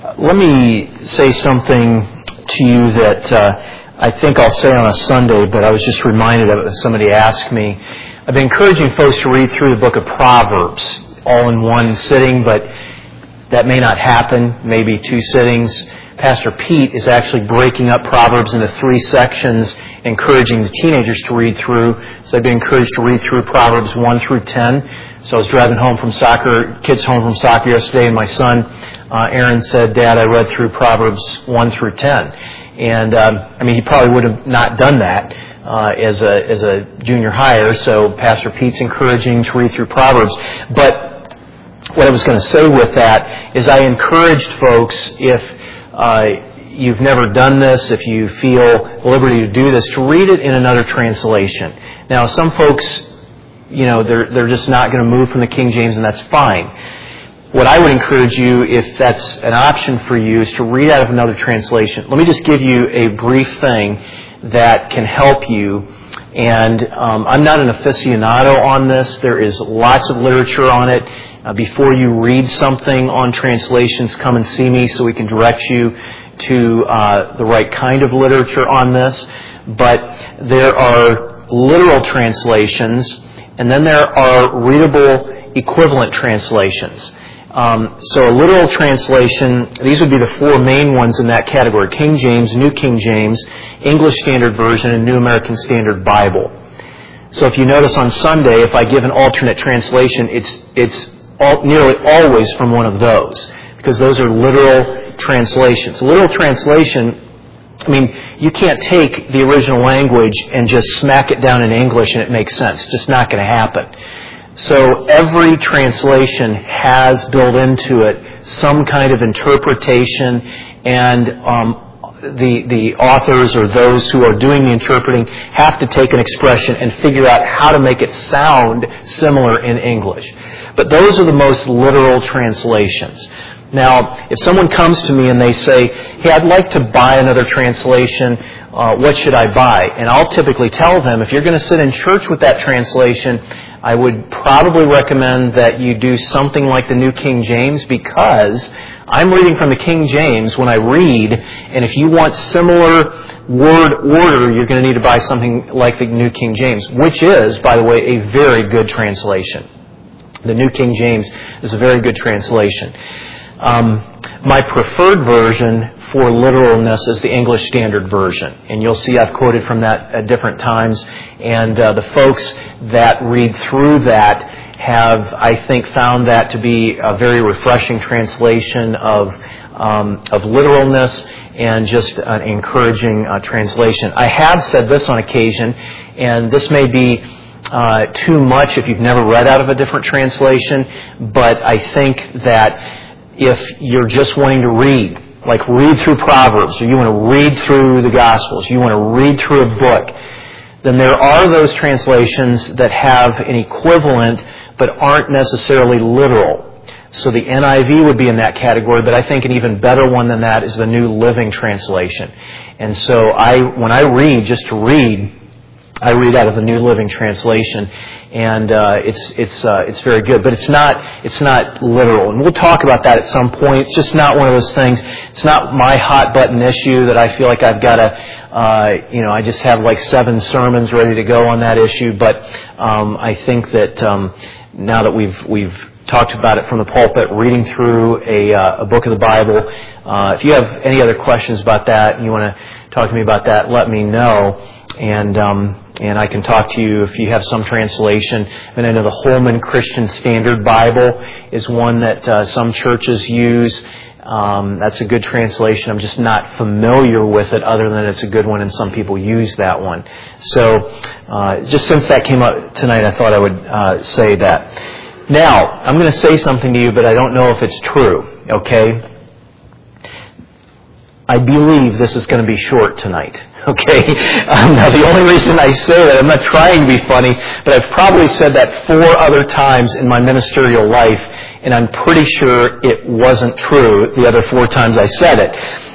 Let me say something to you that I think I'll say on a Sunday, but I was just reminded of it when somebody asked me. I've been encouraging folks to read through the book of Proverbs all in one sitting, but that may not happen, maybe 2 sittings. Pastor Pete is actually breaking up Proverbs into 3 sections, encouraging the teenagers to read through. So I've been encouraged to read through Proverbs 1 through 10. So I was driving home from soccer, kids home from soccer yesterday, and my son, Aaron, said, "Dad, I read through Proverbs 1 through 10. And, he probably would have not done that as a junior higher. So Pastor Pete's encouraging to read through Proverbs. But what I was going to say with that is I encouraged folks, if you've never done this, if you feel liberty to do this, to read it in another translation. Now, some folks, they're just not going to move from the King James, and that's fine. What I would encourage you, if that's an option for you, is to read out of another translation. Let me just give you a brief thing that can help you. And I'm not an aficionado on this. There is lots of literature on it. Before you read something on translations, come and see me so we can direct you to the right kind of literature on this. But there are literal translations, and then there are readable equivalent translations. So a literal translation, these would be the 4 main ones in that category: King James, New King James, English Standard Version, and New American Standard Bible. So if you notice on Sunday, if I give an alternate translation, it's nearly always from one of those, because those are literal translations. A literal translation, you can't take the original language and just smack it down in English and it makes sense. It's just not going to happen. So every translation has built into it some kind of interpretation, and the authors or those who are doing the interpreting have to take an expression and figure out how to make it sound similar in English. But those are the most literal translations. Now, if someone comes to me and they say, "Hey, I'd like to buy another translation, what should I buy?" And I'll typically tell them, if you're going to sit in church with that translation, I would probably recommend that you do something like the New King James, because I'm reading from the King James when I read, and if you want similar word order, you're going to need to buy something like the New King James, which is, by the way, a very good translation. The New King James is a very good translation. My preferred version for literalness is the English Standard Version. And you'll see I've quoted from that at different times. And the folks that read through that have, I think, found that to be a very refreshing translation of literalness and just an encouraging translation. I have said this on occasion, and this may be too much if you've never read out of a different translation, but I think that if you're just wanting to read through Proverbs, or you want to read through the Gospels, you want to read through a book, then there are those translations that have an equivalent but aren't necessarily literal. So the NIV would be in that category, but I think an even better one than that is the New Living Translation. And so when I read, just to read, I read out of the New Living Translation, and it's very good, but it's not literal, and we'll talk about that at some point. It's just not one of those things. It's not my hot button issue that I feel like I've got to, I just have 7 sermons ready to go on that issue. But I think that now that we've talked about it from the pulpit, reading through a book of the Bible, if you have any other questions about that and you want to talk to me about that, let me know. And I can talk to you if you have some translation. And I know the Holman Christian Standard Bible is one that some churches use. That's a good translation. I'm just not familiar with it, other than it's a good one and some people use that one. So just since that came up tonight, I thought I would say that. Now, I'm going to say something to you, but I don't know if it's true, okay? I believe this is going to be short tonight. Okay? Now, the only reason I say that, I'm not trying to be funny, but I've probably said that 4 other times in my ministerial life, and I'm pretty sure it wasn't true the other 4 times I said it.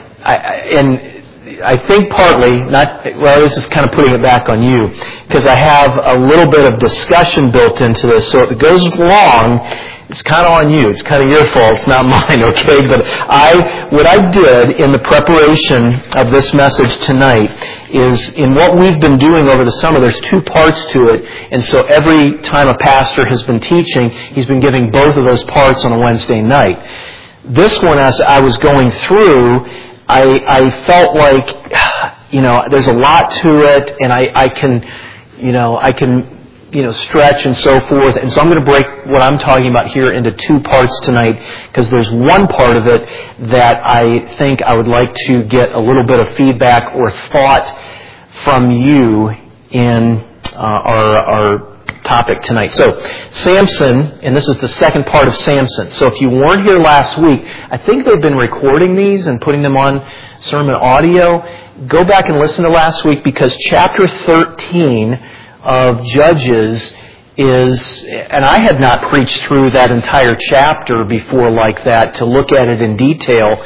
I think partly, this is kind of putting it back on you, because I have a little bit of discussion built into this, so if it goes long, It's kind of on you. It's kind of your fault. It's not mine, okay? But what I did in the preparation of this message tonight is, in what we've been doing over the summer, there's two parts to it. And so every time a pastor has been teaching, he's been giving both of those parts on a Wednesday night. This one, as I was going through, I felt like, there's a lot to it, and I can stretch and so forth. And so I'm going to break what I'm talking about here into two parts tonight, because there's one part of it that I think I would like to get a little bit of feedback or thought from you in our topic tonight. So, Samson, and this is the second part of Samson. So if you weren't here last week, I think they've been recording these and putting them on sermon audio. Go back and listen to last week, because chapter 13 of Judges is, and I had not preached through that entire chapter before like that, to look at it in detail,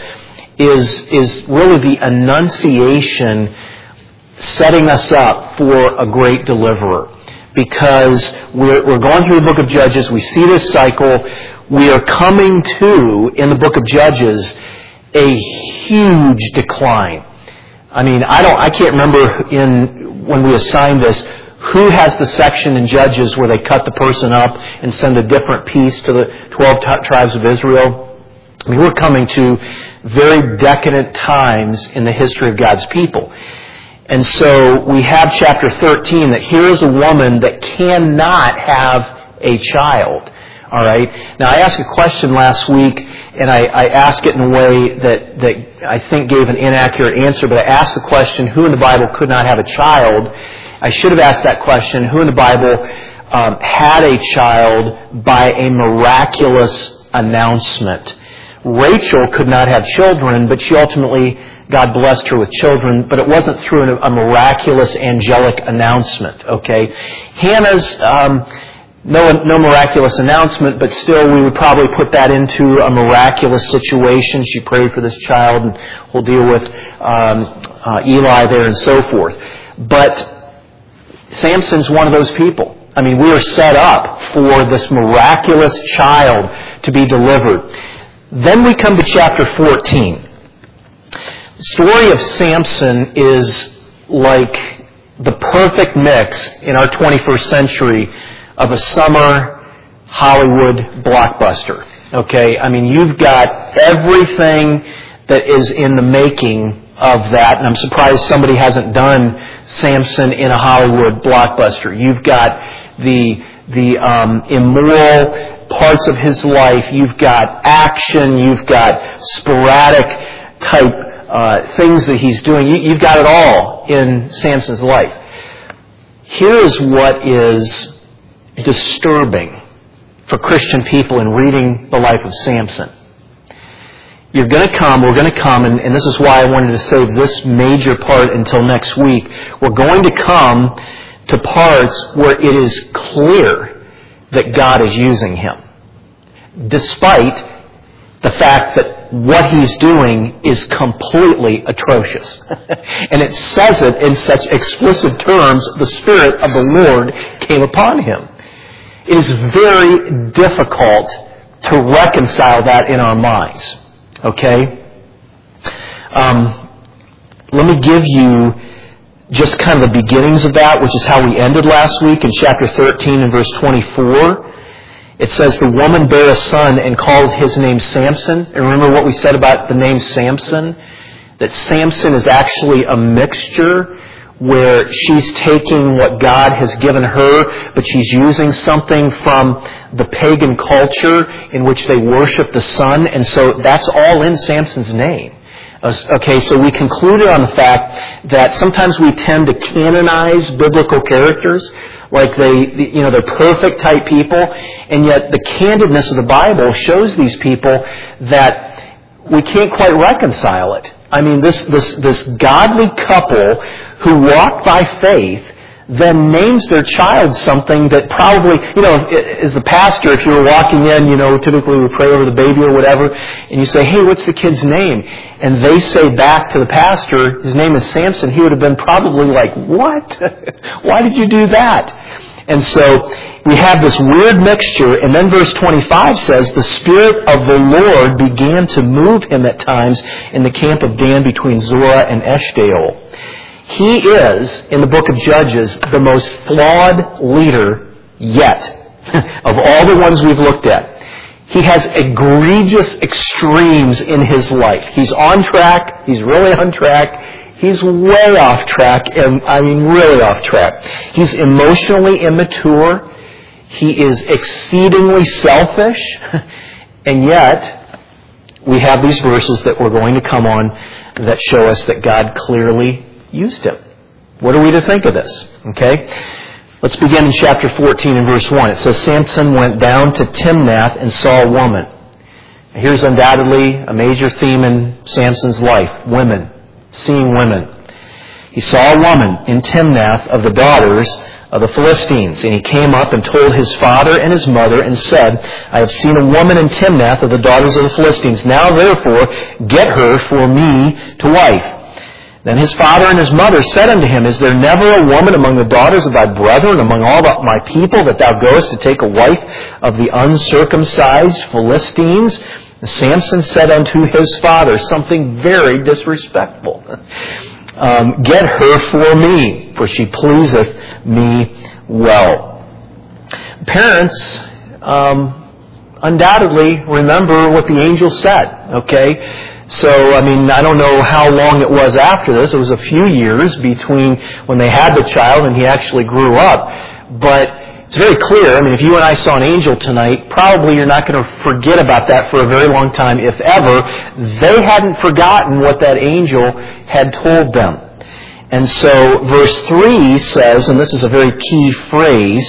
is really the annunciation setting us up for a great deliverer. Because we're going through the book of Judges, we see this cycle, we are coming to, in the book of Judges, a huge decline. I mean, I can't remember when we assigned this, who has the section in Judges where they cut the person up and send a different piece to the 12 tribes of Israel? I mean, we're coming to very decadent times in the history of God's people. And so we have chapter 13, that here is a woman that cannot have a child. All right. Now, I asked a question last week, and I asked it in a way that I think gave an inaccurate answer, but I asked the question, who in the Bible could not have a child? I should have asked that question, who in the Bible had a child by a miraculous announcement? Rachel could not have children, but she ultimately, God blessed her with children, but it wasn't through a miraculous angelic announcement, okay? Hannah's, no miraculous announcement, but still we would probably put that into a miraculous situation. She prayed for this child, and we'll deal with Eli there and so forth. But Samson's one of those people. I mean, we are set up for this miraculous child to be delivered. Then we come to chapter 14. The story of Samson is like the perfect mix in our 21st century of a summer Hollywood blockbuster. Okay? I mean, you've got everything that is in the making of that, and I'm surprised somebody hasn't done Samson in a Hollywood blockbuster. You've got the immoral parts of his life. You've got action. You've got sporadic type things that he's doing. You've got it all in Samson's life. Here's what is disturbing for Christian people in reading the life of Samson. We're going to come, and this is why I wanted to save this major part until next week. We're going to come to parts where it is clear that God is using him, despite the fact that what he's doing is completely atrocious. And it says it in such explicit terms, the Spirit of the Lord came upon him. It is very difficult to reconcile that in our minds. Okay? Let me give you just kind of the beginnings of that, which is how we ended last week in chapter 13 and verse 24. It says, the woman bare a son and called his name Samson. And remember what we said about the name Samson? That Samson is actually a mixture where she's taking what God has given her, but she's using something from the pagan culture in which they worship the sun. And so that's all in Samson's name. Okay, so we concluded on the fact that sometimes we tend to canonize biblical characters, like they're perfect type people, and yet the candidness of the Bible shows these people that we can't quite reconcile it. I mean, this godly couple who walked by faith then names their child something that probably, as the pastor, if you were walking in, typically we pray over the baby or whatever, and you say, hey, what's the kid's name? And they say back to the pastor, his name is Samson, he would have been probably like, what? Why did you do that? And so we have this weird mixture, and then verse 25 says, the Spirit of the Lord began to move him at times in the camp of Dan between Zorah and Eshtaol. He is, in the book of Judges, the most flawed leader yet of all the ones we've looked at. He has egregious extremes in his life. He's on track. He's really on track. He's way off track, and I mean really off track. He's emotionally immature. He is exceedingly selfish. And yet, we have these verses that we're going to come on that show us that God clearly used him. What are we to think of this? Okay? Let's begin in chapter 14 and verse 1. It says, Samson went down to Timnath and saw a woman. Here's undoubtedly a major theme in Samson's life. Women. Seeing women. He saw a woman in Timnath of the daughters of the Philistines. And he came up and told his father and his mother and said, I have seen a woman in Timnath of the daughters of the Philistines. Now therefore get her for me to wife. Then his father and his mother said unto him, Is there never a woman among the daughters of thy brethren, among all my people, that thou goest to take a wife of the uncircumcised Philistines? And Samson said unto his father something very disrespectful. Get her for me, for she pleaseth me well. Parents undoubtedly remember what the angel said, okay? So, I don't know how long it was after this. It was a few years between when they had the child and he actually grew up. But it's very clear, if you and I saw an angel tonight, probably you're not going to forget about that for a very long time, if ever. They hadn't forgotten what that angel had told them. And so, verse 3 says, and this is a very key phrase,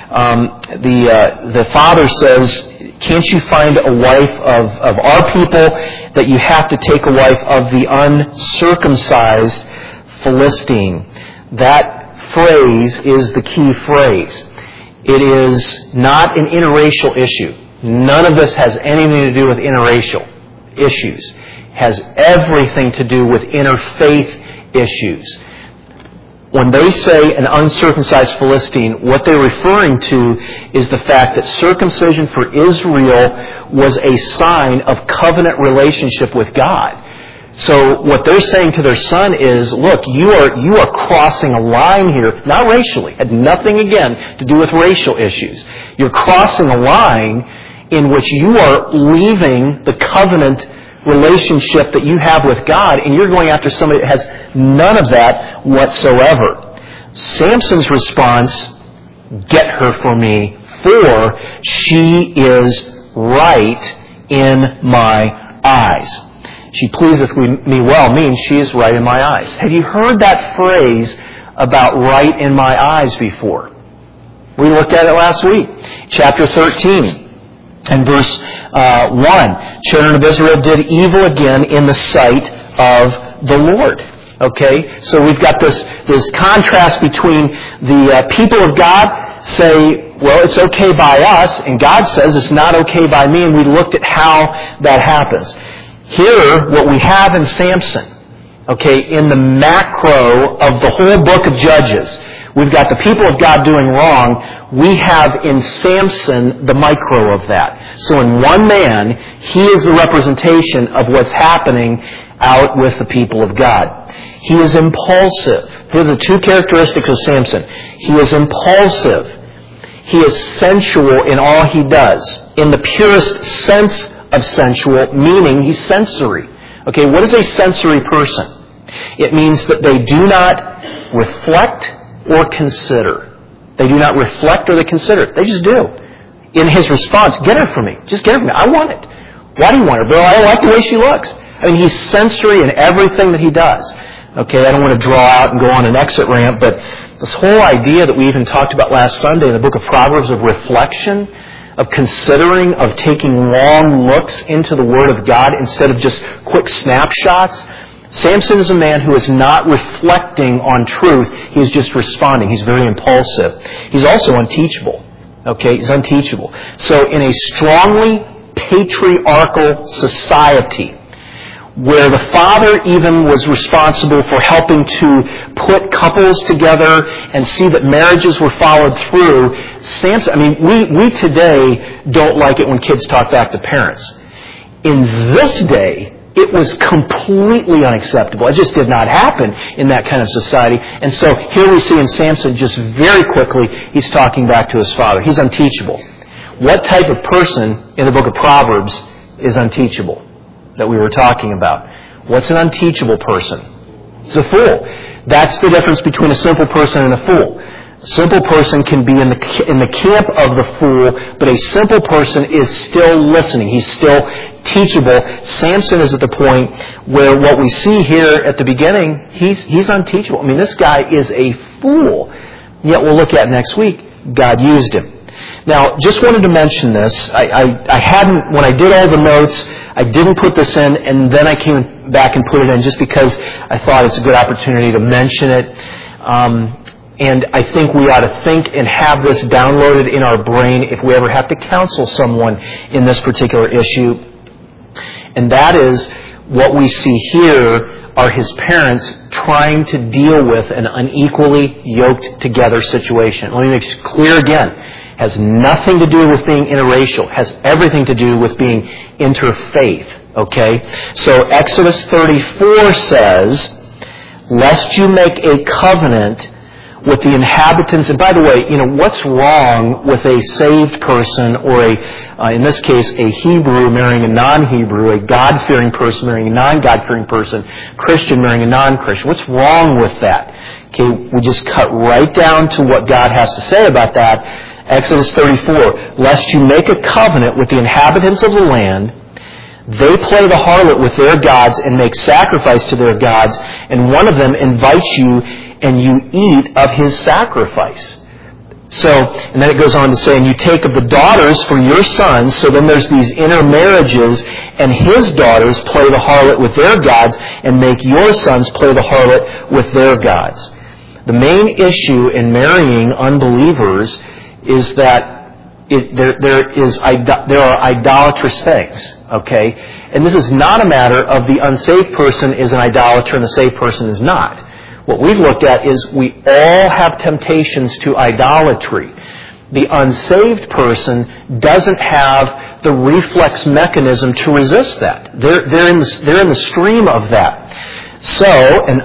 the father says, can't you find a wife of our people that you have to take a wife of the uncircumcised Philistine? That phrase is the key phrase. It is not an interracial issue. None of this has anything to do with interracial issues. It has everything to do with interfaith issues. When they say an uncircumcised Philistine, what they're referring to is the fact that circumcision for Israel was a sign of covenant relationship with God. So what they're saying to their son is, look, you are crossing a line here, not racially, had nothing again to do with racial issues. You're crossing a line in which you are leaving the covenant relationship that you have with God, and you're going after somebody that has none of that whatsoever. Samson's response, get her for me, for she is right in my eyes. She pleaseth me well means she is right in my eyes. Have you heard that phrase about right in my eyes before? We looked at it last week. Chapter 13. And verse 1, children of Israel did evil again in the sight of the Lord. Okay? So we've got this contrast between the people of God say, well, it's okay by us, and God says it's not okay by me, and we looked at how that happens. Here, what we have in Samson, okay, in the macro of the whole book of Judges, we've got the people of God doing wrong. We have in Samson the micro of that. So in one man, he is the representation of what's happening out with the people of God. He is impulsive. Here are the two characteristics of Samson. He is impulsive. He is sensual in all he does. In the purest sense of sensual, meaning he's sensory. Okay, what is a sensory person? It means that they do not reflect or consider. They do not reflect or they consider. They just do. In his response, get her for me. Just get her for me. I want it. Why do you want her? Bill, I like the way she looks. He's sensory in everything that he does. Okay, I don't want to draw out and go on an exit ramp, but this whole idea that we even talked about last Sunday in the book of Proverbs of reflection, of considering, of taking long looks into the Word of God instead of just quick snapshots. Samson is a man who is not reflecting on truth. He is just responding. He's very impulsive. He's also unteachable. Okay, he's unteachable. So in a strongly patriarchal society, where the father even was responsible for helping to put couples together and see that marriages were followed through. Samson, we today don't like it when kids talk back to parents. In this day, it was completely unacceptable. It just did not happen in that kind of society. And so here we see in Samson, just very quickly, he's talking back to his father. He's unteachable. What type of person in the book of Proverbs is unteachable that we were talking about? What's an unteachable person? It's a fool. That's the difference between a simple person and a fool. A simple person can be in the camp of the fool, but a simple person is still listening. He's still teachable. Samson is at the point where what we see here at the beginning, he's unteachable. This guy is a fool. Yet we'll look at next week, God used him. Now, just wanted to mention this. I hadn't, when I did all the notes, I didn't put this in, and then I came back and put it in just because I thought it's a good opportunity to mention it. And I think we ought to think and have this downloaded in our brain if we ever have to counsel someone in this particular issue. And that is, what we see here are his parents trying to deal with an unequally yoked together situation. Let me make it clear again. Has nothing to do with being interracial. Has everything to do with being interfaith. Okay? So Exodus 34 says, lest you make a covenant with the inhabitants. And by the way, what's wrong with a saved person or in this case, a Hebrew marrying a non-Hebrew, a God-fearing person marrying a non-God-fearing person, Christian marrying a non-Christian? What's wrong with that? Okay, we just cut right down to what God has to say about that. Exodus 34, lest you make a covenant with the inhabitants of the land, they play the harlot with their gods and make sacrifice to their gods, and one of them invites you, and you eat of his sacrifice. So, and then it goes on to say, and you take of the daughters for your sons, so then there's these intermarriages, and his daughters play the harlot with their gods, and make your sons play the harlot with their gods. The main issue in marrying unbelievers is that there are idolatrous things, okay? And this is not a matter of the unsaved person is an idolater and the saved person is not. What we've looked at is we all have temptations to idolatry. The unsaved person doesn't have the reflex mechanism to resist that. They're in the stream of that. So, an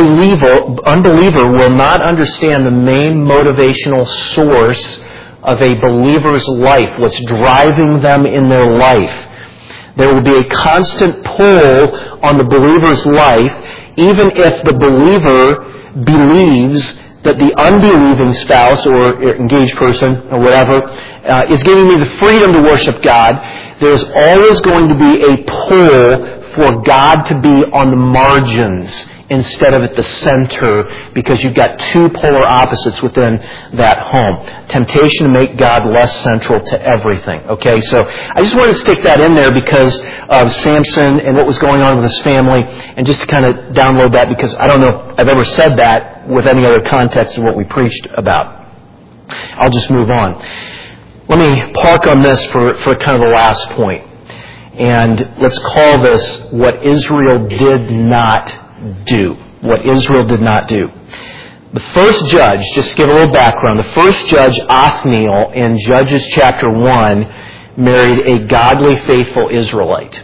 unbeliever will not understand the main motivational source of a believer's life, what's driving them in their life. There will be a constant pull on the believer's life, even if the believer believes that the unbelieving spouse or engaged person or whatever is giving me the freedom to worship God. There's always going to be a pull for God to be on the margins instead of at the center, because you've got two polar opposites within that home. Temptation to make God less central to everything. Okay, so I just wanted to stick that in there because of Samson and what was going on with his family, and just to kind of download that, because I don't know if I've ever said that with any other context of what we preached about. I'll just move on. Let me park on this for kind of the last point. And let's call this what Israel did not do. What Israel did not do. The first judge, just to give a little background, the first judge, Othniel, in Judges chapter 1, married a godly, faithful Israelite.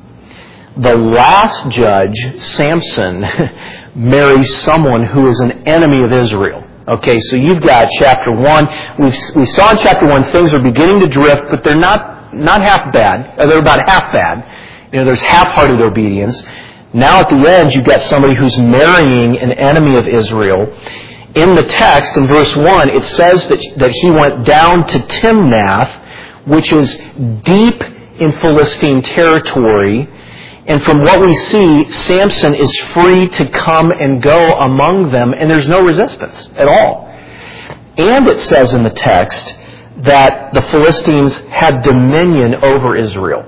The last judge, Samson, marries someone who is an enemy of Israel. Okay, so you've got chapter 1. We saw in chapter 1 things are beginning to drift, but they're not half bad. They're about half bad. There's half-hearted obedience. Now at the end, you've got somebody who's marrying an enemy of Israel. In the text, in verse 1, it says that he went down to Timnath, which is deep in Philistine territory. And from what we see, Samson is free to come and go among them, and there's no resistance at all. And it says in the text that the Philistines had dominion over Israel.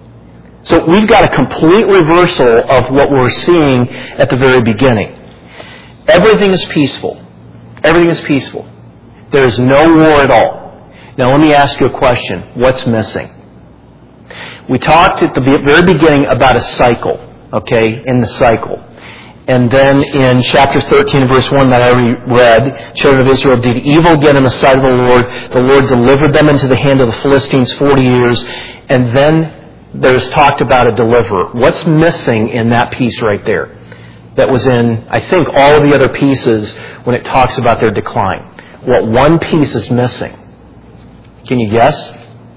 So we've got a complete reversal of what we're seeing at the very beginning. Everything is peaceful. Everything is peaceful. There is no war at all. Now let me ask you a question. What's missing? We talked at the very beginning about a cycle. okay, in the cycle. And then in chapter 13, verse 1 that I read, children of Israel did evil again in the sight of the Lord. The Lord delivered them into the hand of the Philistines 40 years. And then there's talked about a deliverer. What's missing in that piece right there? That was in, I think, all of the other pieces when it talks about their decline. What one piece is missing? Can you guess?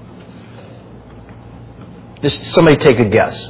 Just somebody take a guess.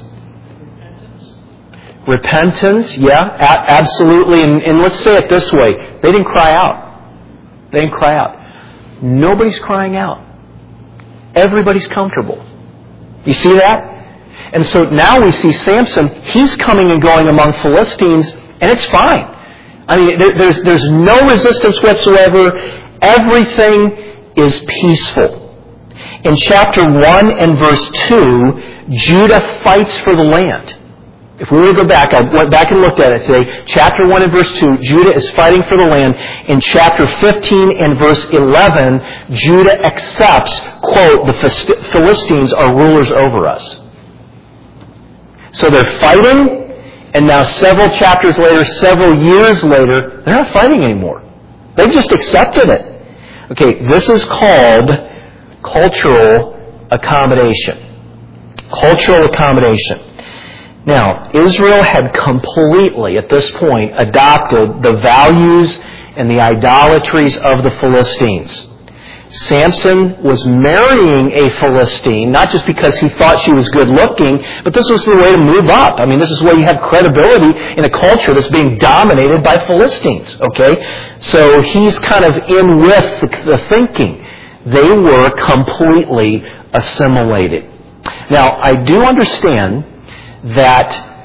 Repentance, yeah, absolutely. And let's say it this way. They didn't cry out. They didn't cry out. Nobody's crying out. Everybody's comfortable. You see that? And so now we see Samson. He's coming and going among Philistines, and it's fine. I mean, there's no resistance whatsoever. Everything is peaceful. In chapter 1 and verse 2, Judah fights for the land. If we were to go back, I went back and looked at it today. Chapter 1 and verse 2, Judah is fighting for the land. In chapter 15 and verse 11, Judah accepts, quote, the Philistines are rulers over us. So they're fighting, and now several chapters later, several years later, they're not fighting anymore. They've just accepted it. Okay, this is called cultural accommodation. Cultural accommodation. Now, Israel had completely, at this point, adopted the values and the idolatries of the Philistines. Samson was marrying a Philistine, not just because he thought she was good looking, but this was the way to move up. I mean, this is where you have credibility in a culture that's being dominated by Philistines, okay? So he's kind of in with the thinking. They were completely assimilated. Now, I do understand that,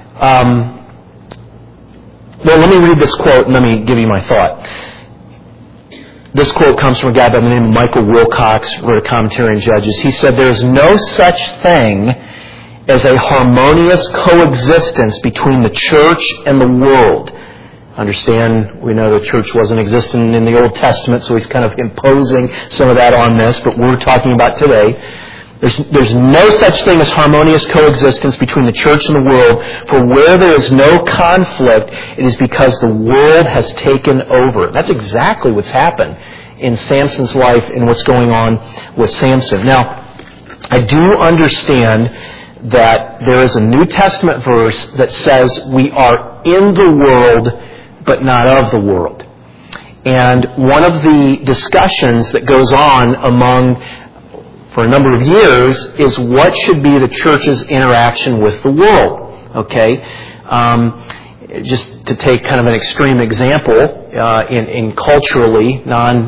well, let me read this quote and let me give you my thought. This quote comes from a guy by the name of Michael Wilcox, wrote a commentary on Judges. He said, "There is no such thing as a harmonious coexistence between the church and the world." Understand, we know the church wasn't existing in the Old Testament, so he's kind of imposing some of that on this, but we're talking about today. There's no such thing as harmonious coexistence between the church and the world, for where there is no conflict, it is because the world has taken over. That's exactly what's happened in Samson's life and what's going on with Samson. Now, I do understand that there is a New Testament verse that says we are in the world, but not of the world. And one of the discussions that goes on among for a number of years is what should be the church's interaction with the world. Okay, just to take kind of an extreme example, in culturally,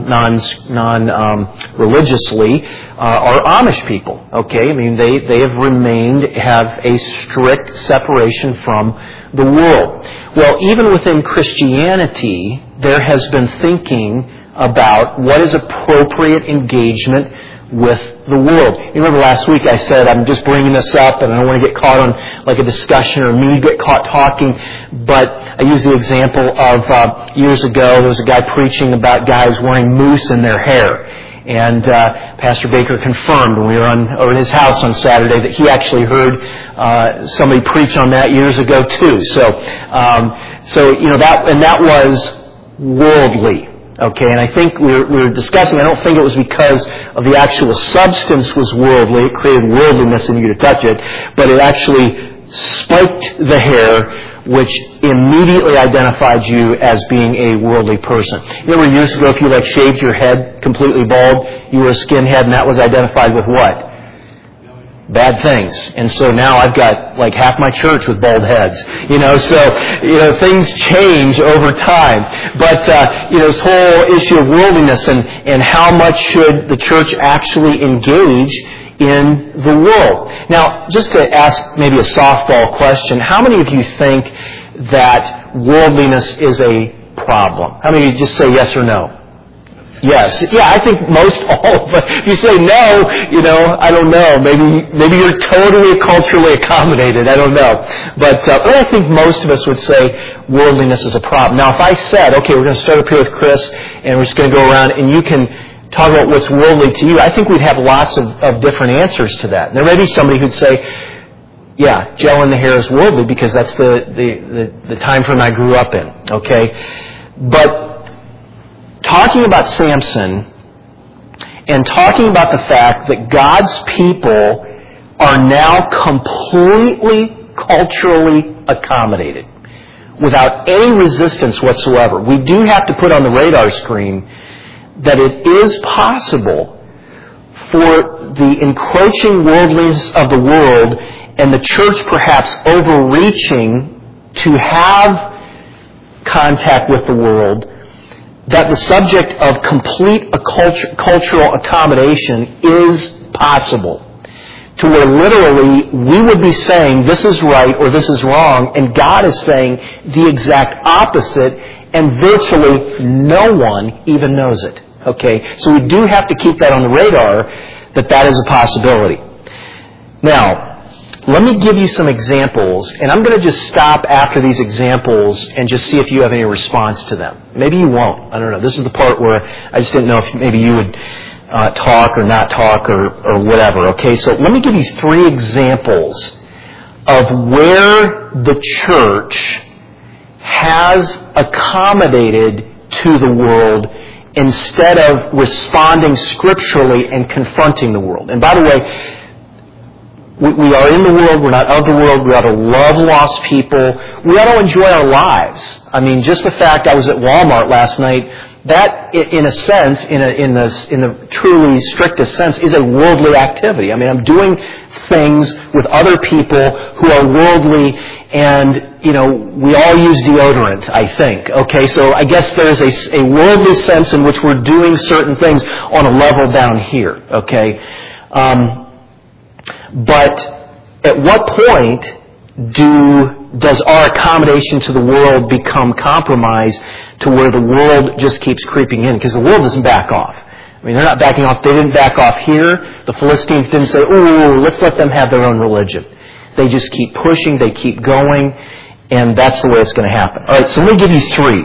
non-religiously, are Amish people. Okay, I mean they have a strict separation from the world. Well, even within Christianity, there has been thinking about what is appropriate engagement with the world. You remember last week I said I'm just bringing this up and I don't want to get caught on like a discussion or me get caught talking, but I used the example of years ago there was a guy preaching about guys wearing mousse in their hair. And Pastor Baker confirmed when we were over at his house on Saturday that he actually heard somebody preach on that years ago too. So you know that was worldly. Okay, and I think we were discussing, I don't think it was because of the actual substance was worldly, it created worldliness in you to touch it, but it actually spiked the hair, which immediately identified you as being a worldly person. You remember years ago, if you shaved your head completely bald, you were a skinhead, and that was identified with what? Bad things. And so now I've got half my church with bald heads. So things change over time. But this whole issue of worldliness and how much should the church actually engage in the world. Now, just to ask maybe a softball question, how many of you think that worldliness is a problem? How many of you just say yes or no? Yes. Yeah, I think most all. But if you say no, I don't know. Maybe you're totally culturally accommodated. I don't know. But I think most of us would say worldliness is a problem. Now, if I said, okay, we're going to start up here with Chris, and we're just going to go around, and you can talk about what's worldly to you, I think we'd have lots of different answers to that. And there may be somebody who'd say, Yeah, gel in the hair is worldly because that's the time frame I grew up in, okay? But talking about Samson and talking about the fact that God's people are now completely culturally accommodated without any resistance whatsoever. We do have to put on the radar screen that it is possible for the encroaching worldliness of the world and the church perhaps overreaching to have contact with the world, that the subject of complete cultural accommodation is possible. To where literally we would be saying this is right or this is wrong, and God is saying the exact opposite, and virtually no one even knows it. Okay? So we do have to keep that on the radar, that is a possibility. Now, let me give you some examples, and I'm going to just stop after these examples and just see if you have any response to them. Maybe you won't. I don't know. This is the part where I just didn't know if maybe you would talk or not talk or whatever. Okay, so let me give you 3 examples of where the church has accommodated to the world instead of responding scripturally and confronting the world. And by the way, we are in the world, we're not of the world, we ought to love lost people, we ought to enjoy our lives. I mean, just the fact I was at Walmart last night, that, in a sense, in the truly strictest sense, is a worldly activity. I mean, I'm doing things with other people who are worldly, and, we all use deodorant, I think. Okay, so I guess there's a worldly sense in which we're doing certain things on a level down here. Okay? But at what point does our accommodation to the world become compromised to where the world just keeps creeping in? Because the world doesn't back off. I mean, they're not backing off. They didn't back off here. The Philistines didn't say, "Ooh, let's let them have their own religion." They just keep pushing. They keep going. And that's the way it's going to happen. All right, so let me give you 3.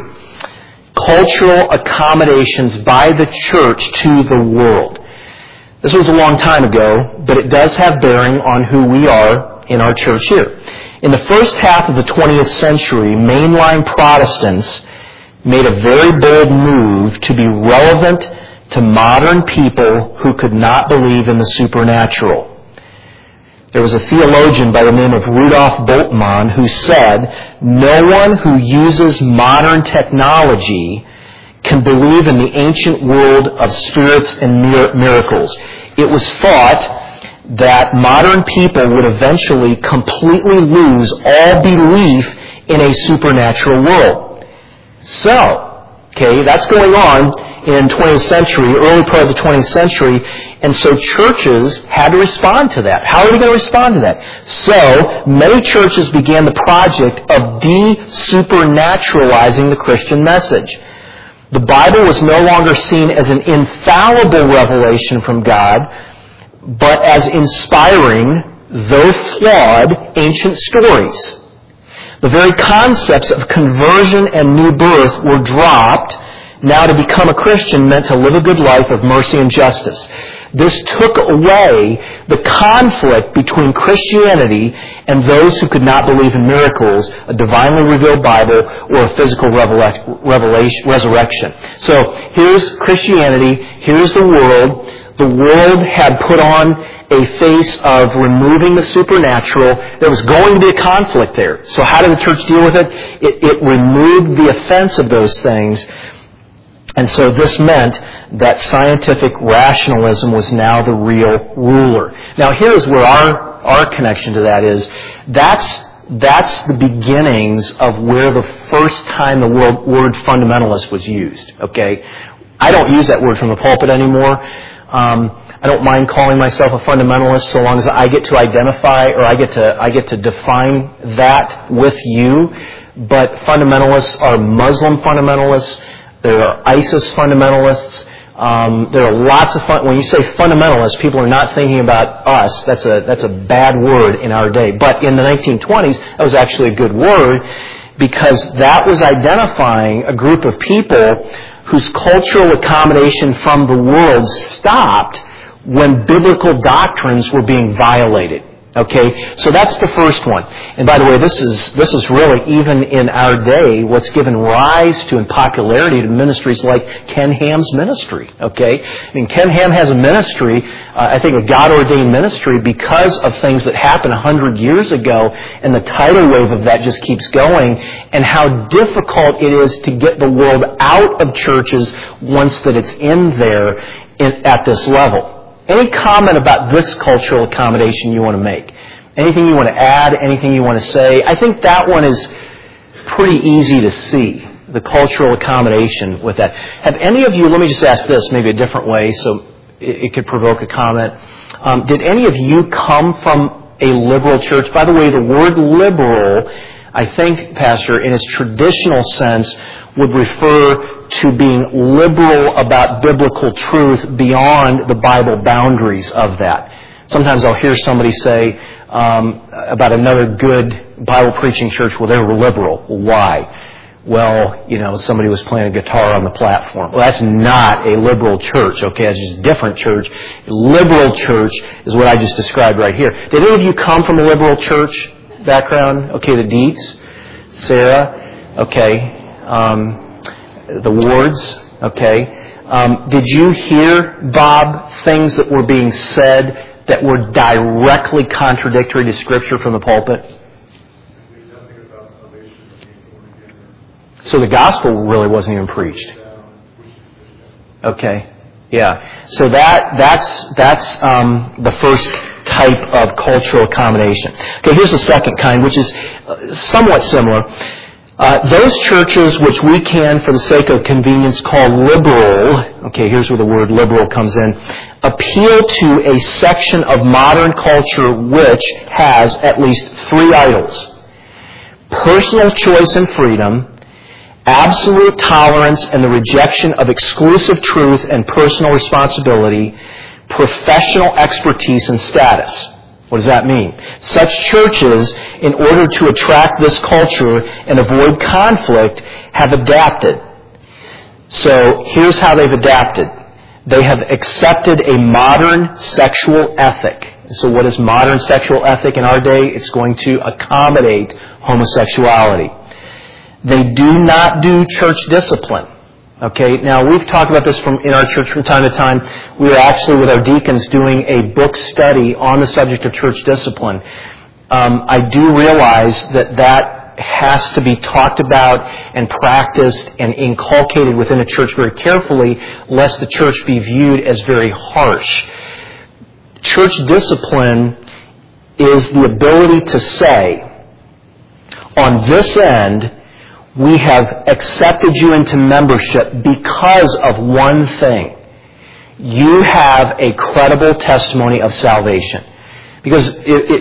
Cultural accommodations by the church to the world. This was a long time ago, but it does have bearing on who we are in our church here. In the first half of the 20th century, mainline Protestants made a very bold move to be relevant to modern people who could not believe in the supernatural. There was a theologian by the name of Rudolf Bultmann who said, "No one who uses modern technology can believe in the ancient world of spirits and miracles." It was thought that modern people would eventually completely lose all belief in a supernatural world. So, that's going on in 20th century, early part of the 20th century, and so churches had to respond to that. How are they going to respond to that? So, many churches began the project of de-supernaturalizing the Christian message. The Bible was no longer seen as an infallible revelation from God, but as inspiring, though flawed, ancient stories. The very concepts of conversion and new birth were dropped. Now to become a Christian meant to live a good life of mercy and justice. This took away the conflict between Christianity and those who could not believe in miracles, a divinely revealed Bible, or a physical resurrection. So here's Christianity, here's the world. The world had put on a face of removing the supernatural. There was going to be a conflict there. So how did the church deal with it? It removed the offense of those things. And so this meant that scientific rationalism was now the real ruler. Now here's where our connection to that is. That's the beginnings of where the first time the word fundamentalist was used. Okay? I don't use that word from the pulpit anymore. I don't mind calling myself a fundamentalist so long as I get to identify or I get to define that with you. But fundamentalists are Muslim fundamentalists. There are ISIS fundamentalists. There are lots of when you say fundamentalists, people are not thinking about us. That's a bad word in our day. But in the 1920s, that was actually a good word because that was identifying a group of people whose cultural accommodation from the world stopped when biblical doctrines were being violated. Okay, so that's the first one. And by the way, this is really, even in our day, what's given rise to and popularity to ministries like Ken Ham's ministry. Okay, I mean, Ken Ham has a ministry, I think a God-ordained ministry, because of things that happened 100 years ago, and the tidal wave of that just keeps going, and how difficult it is to get the world out of churches once that it's in there at this level. Any comment about this cultural accommodation you want to make? Anything you want to add? Anything you want to say? I think that one is pretty easy to see, the cultural accommodation with that. Have any of you, let me just ask this maybe a different way so it could provoke a comment. Did any of you come from a liberal church? By the way, the word liberal, I think, Pastor, in its traditional sense, would refer to being liberal about biblical truth beyond the Bible boundaries of that. Sometimes I'll hear somebody say about another good Bible-preaching church, well, they were liberal. Well, why? Well, somebody was playing a guitar on the platform. Well, that's not a liberal church, okay? That's just a different church. Liberal church is what I just described right here. Did any of you come from a liberal church background? Okay, the Dietz, Sarah, okay. The Wards, okay. Did you hear, Bob, things that were being said that were directly contradictory to Scripture from the pulpit? So the gospel really wasn't even preached. Okay, yeah. So that's the first type of cultural accommodation. Okay, here's the second kind, which is somewhat similar. Those churches which we can, for the sake of convenience, call liberal, okay, here's where the word liberal comes in, appeal to a section of modern culture which has at least three idols: personal choice and freedom, absolute tolerance and the rejection of exclusive truth and personal responsibility, professional expertise and status. What does that mean? Such churches, in order to attract this culture and avoid conflict, have adapted. So here's how they've adapted. They have accepted a modern sexual ethic. So what is modern sexual ethic in our day? It's going to accommodate homosexuality. They do not do church discipline. Okay, now we've talked about this in our church from time to time. We are actually, with our deacons, doing a book study on the subject of church discipline. I do realize that has to be talked about and practiced and inculcated within a church very carefully, lest the church be viewed as very harsh. Church discipline is the ability to say, on this end, we have accepted you into membership because of one thing. You have a credible testimony of salvation. Because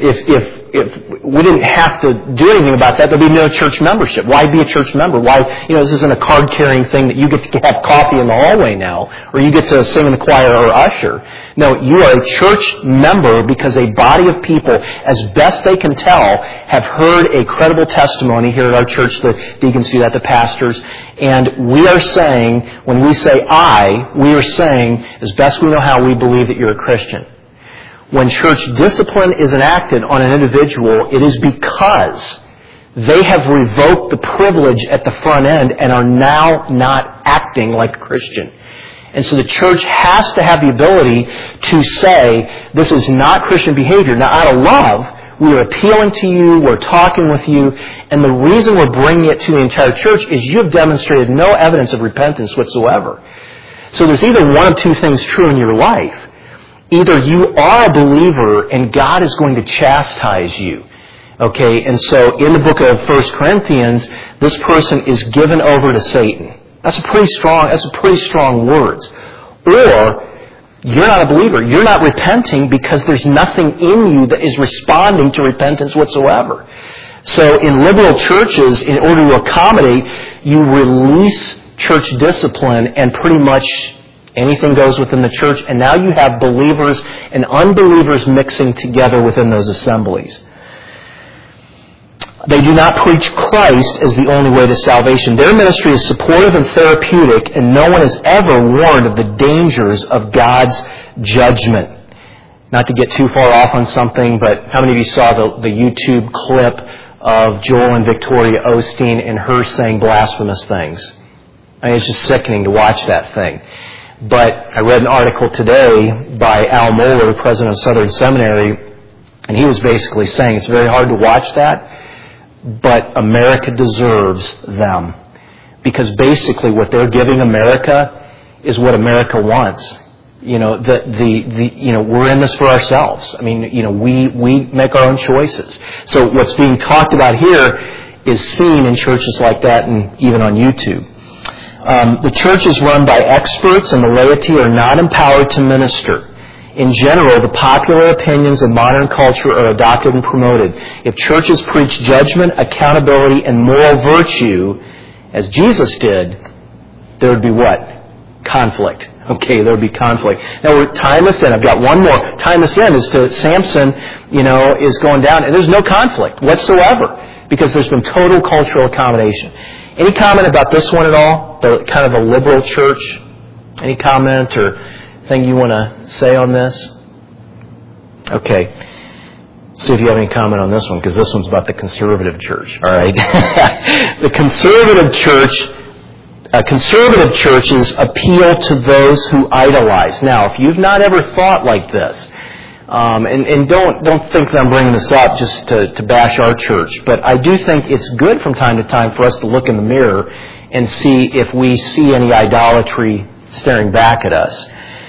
if we didn't have to do anything about that, there'd be no church membership. Why be a church member? Why, this isn't a card-carrying thing that you get to have coffee in the hallway now, or you get to sing in the choir or usher. No, you are a church member because a body of people, as best they can tell, have heard a credible testimony here at our church. The deacons do that, the pastors. And we are saying, when we say we are saying, as best we know how, we believe that you're a Christian. When church discipline is enacted on an individual, it is because they have revoked the privilege at the front end and are now not acting like a Christian. And so the church has to have the ability to say, this is not Christian behavior. Now, out of love, we are appealing to you, we're talking with you, and the reason we're bringing it to the entire church is you have demonstrated no evidence of repentance whatsoever. So there's either one of two things true in your life. Either you are a believer and God is going to chastise you. Okay, and so in the book of 1 Corinthians, this person is given over to Satan. That's pretty strong words. Or you're not a believer. You're not repenting because there's nothing in you that is responding to repentance whatsoever. So in liberal churches, in order to accommodate, you release church discipline and pretty much anything goes within the church, and now you have believers and unbelievers mixing together within those assemblies. They do not preach Christ as the only way to salvation. Their ministry is supportive and therapeutic, and no one is ever warned of the dangers of God's judgment. Not to get too far off on something, but how many of you saw the YouTube clip of Joel and Victoria Osteen and her saying blasphemous things? I mean, it's just sickening to watch that thing. But I read an article today by Al Mohler, president of Southern Seminary, and he was basically saying it's very hard to watch that, but America deserves them. Because basically what they're giving America is what America wants. You know, we're in this for ourselves. I mean, we make our own choices. So what's being talked about here is seen in churches like that and even on YouTube. The church is run by experts and the laity are not empowered to minister. In general, the popular opinions of modern culture are adopted and promoted. If churches preach judgment, accountability, and moral virtue, as Jesus did, there would be what? Conflict. Okay, there would be conflict. Now, we're tying this in. I've got one more. Tying this in is to Samson, is going down, and there's no conflict whatsoever because there's been total cultural accommodation. Any comment about this one at all? The kind of a liberal church? Any comment or thing you want to say on this? Okay. See if you have any comment on this one, because this one's about the conservative church. All right. The conservative churches appeal to those who idolize. Now, if you've not ever thought like this, and don't think that I'm bringing this up just to bash our church, but I do think it's good from time to time for us to look in the mirror and see if we see any idolatry staring back at us.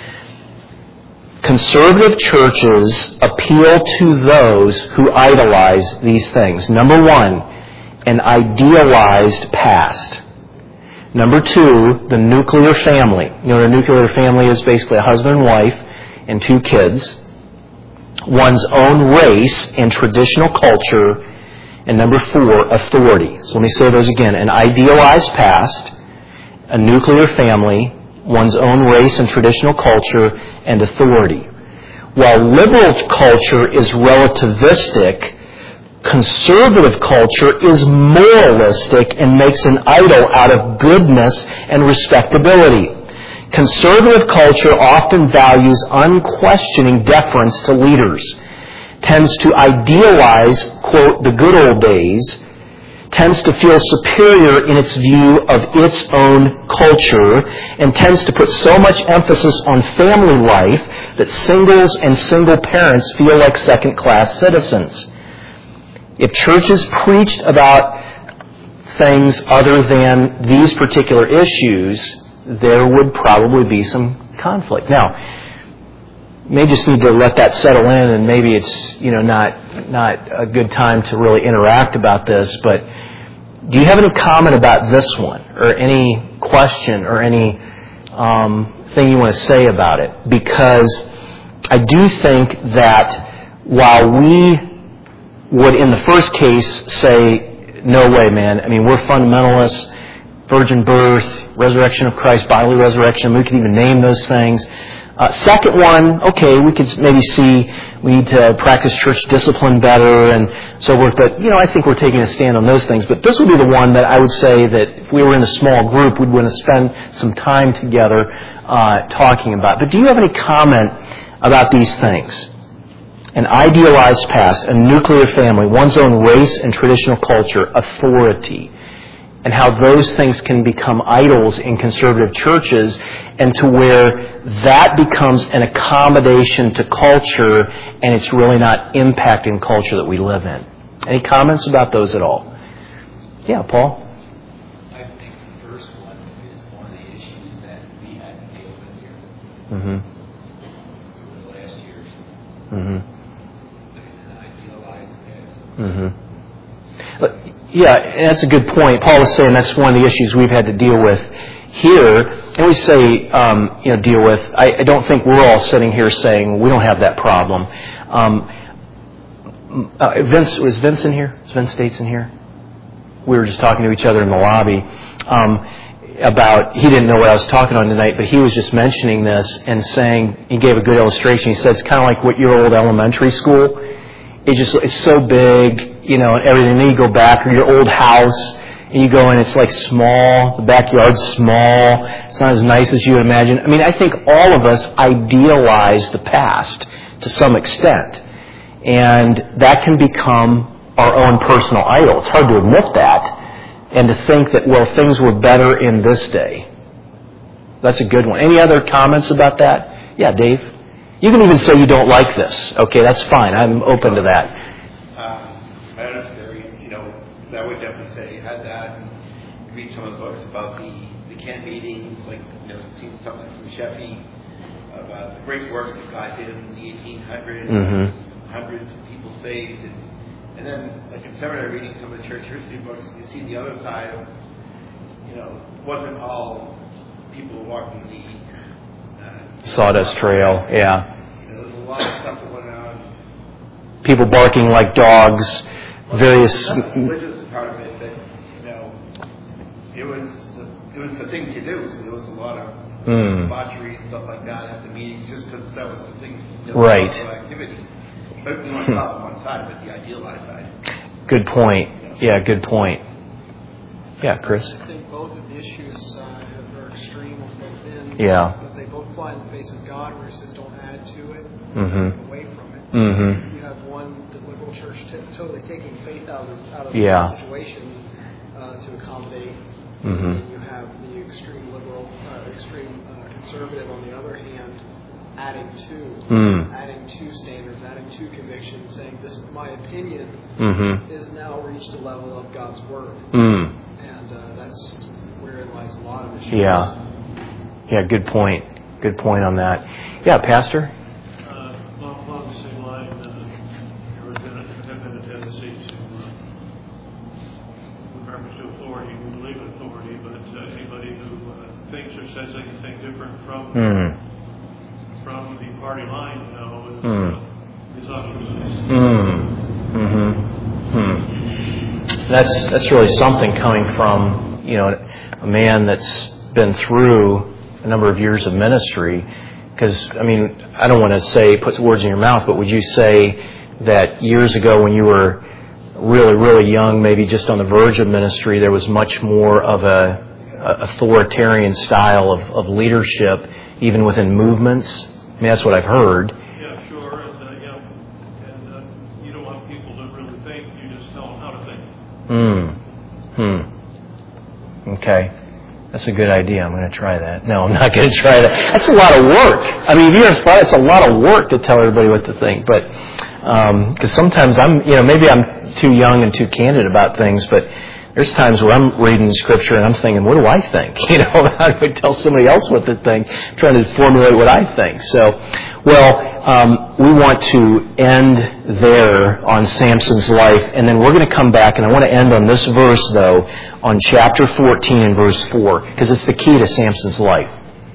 Conservative churches appeal to those who idolize these things. Number one, an idealized past. Number two, the nuclear family. The nuclear family is basically a husband and wife and 2 kids. One's own race and traditional culture. And number 4, authority. So let me say those again. An idealized past, a nuclear family, one's own race and traditional culture, and authority. While liberal culture is relativistic, conservative culture is moralistic and makes an idol out of goodness and respectability. Conservative culture often values unquestioning deference to leaders, tends to idealize, quote, the good old days, tends to feel superior in its view of its own culture, and tends to put so much emphasis on family life that singles and single parents feel like second-class citizens. If churches preached about things other than these particular issues, there would probably be some conflict. Now, you may just need to let that settle in, and maybe it's not a good time to really interact about this, but do you have any comment about this one, or any question, or any thing you want to say about it? Because I do think that while we would, in the first case, say, no way, man. I mean, we're fundamentalists, virgin birth, resurrection of Christ, bodily resurrection. We could even name those things. Second one, okay, we could maybe see we need to practice church discipline better and so forth. But, I think we're taking a stand on those things. But this would be the one that I would say that if we were in a small group, we'd want to spend some time together talking about. But do you have any comment about these things? An idealized past, a nuclear family, one's own race and traditional culture, authority, and how those things can become idols in conservative churches, and to where that becomes an accommodation to culture, and it's really not impacting culture that we live in. Any comments about those at all? Yeah, Paul? I think the first one is one of the issues that we had to deal with here Mm-hmm. over the last years. Mm-hmm. Mm-hmm. Yeah, that's a good point. Paul was saying that's one of the issues we've had to deal with here. And we say, deal with. I don't think we're all sitting here saying we don't have that problem. Was Vince in here? Is Vince States in here? We were just talking to each other in the lobby about, he didn't know what I was talking on tonight, but he was just mentioning this and saying, he gave a good illustration. He said it's kind of like what your old elementary school. It's so big, and everything. Then you go back, or your old house, and you go in, it's like small, the backyard's small, it's not as nice as you would imagine. I mean, I think all of us idealize the past to some extent. And that can become our own personal idol. It's hard to admit that and to think that, well, things were better in this day. That's a good one. Any other comments about that? Yeah, Dave? You can even say you don't like this. Okay, that's fine. I'm open to that. My own experience, I would definitely say had that and read some of the books about the camp meetings, like, seen something from Sheffy about the great work that God did in the 1800s, Mm-hmm. hundreds of people saved, and then, like in seminary, reading some of the church history books, you see the other side of, wasn't all people walking the Sawdust Trail, yeah. There's a lot of stuff that went on. People barking like dogs, various. The religious part of it, that it was the thing to do. So there was a lot of debauchery and stuff like that at the meetings, just because that was the thing. Right. Activity. But we want to talk on one side, but the idealized side. Good point. Yeah, good point. Yeah, Chris. I think both of the issues are extreme on both ends. Yeah. But they both fly in the face of God, where He says, "Don't add to it, Mm-hmm. away from it." Mm-hmm. You have the liberal church totally taking faith out of Yeah. the situation to accommodate, Mm-hmm. and you have the extreme liberal, extreme conservative on the other hand, adding to standards, adding to convictions, saying this, my opinion, is now reached a level of God's word, and that's where it lies a lot of issues. Yeah, good point. Good point on that. Yeah, Pastor? Along the same line, there have been a tendency to, with reference to authority, we believe in authority, but anybody who thinks or says anything different from the party line, is ostracized. That's really something coming from, a man that's been through a number of years of ministry. Because, I don't want to put words in your mouth, but would you say that years ago when you were really, really young, maybe just on the verge of ministry, there was much more of a authoritarian style of leadership, even within movements? That's what I've heard. Yeah, sure. And you don't want people to really think, you just tell them how to think. Okay. That's a good idea. I'm going to try that. No, I'm not going to try that. That's a lot of work. You ever thought it's a lot of work to tell everybody what to think? But because sometimes maybe I'm too young and too candid about things, but there's times where I'm reading Scripture and I'm thinking, what do I think? How do I tell somebody else what to think? I'm trying to formulate what I think. So, we want to end there on Samson's life, and then we're going to come back, and I want to end on this verse, though, on chapter 14 and verse 4, because it's the key to Samson's life.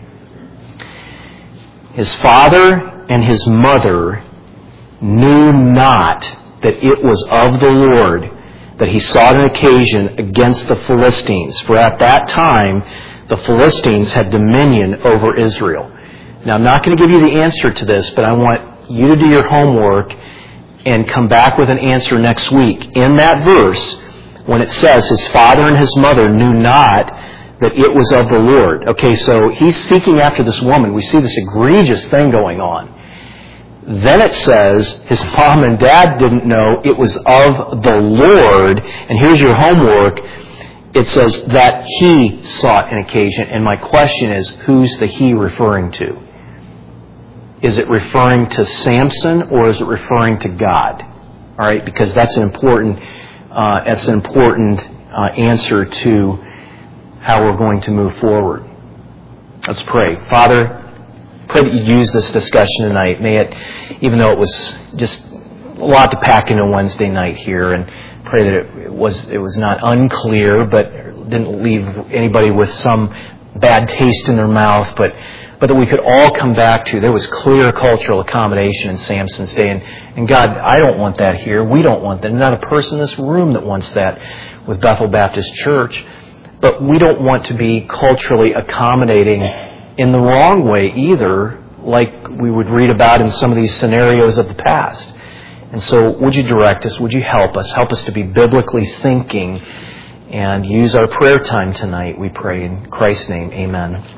His father and his mother knew not that it was of the Lord that he sought an occasion against the Philistines. For at that time, the Philistines had dominion over Israel. Now, I'm not going to give you the answer to this, but I want you to do your homework and come back with an answer next week. In that verse, when it says his father and his mother knew not that it was of the Lord. Okay, so he's seeking after this woman. We see this egregious thing going on. Then it says his mom and dad didn't know it was of the Lord. And here's your homework. It says that he sought an occasion. And my question is, who's the he referring to? Is it referring to Samson or is it referring to God? All right, because that's an important answer to how we're going to move forward. Let's pray. Father, pray that you use this discussion tonight. May it, even though it was just a lot to pack into Wednesday night here, and pray that it was not unclear, but didn't leave anybody with some bad taste in their mouth, but that we could all come back to there was clear cultural accommodation in Samson's day. And God, I don't want that here. We don't want that. Not a person in this room that wants that with Bethel Baptist Church. But we don't want to be culturally accommodating in the wrong way either, like we would read about in some of these scenarios of the past. And so would you direct us? Would you help us? Help us to be biblically thinking and use our prayer time tonight, we pray in Christ's name. Amen.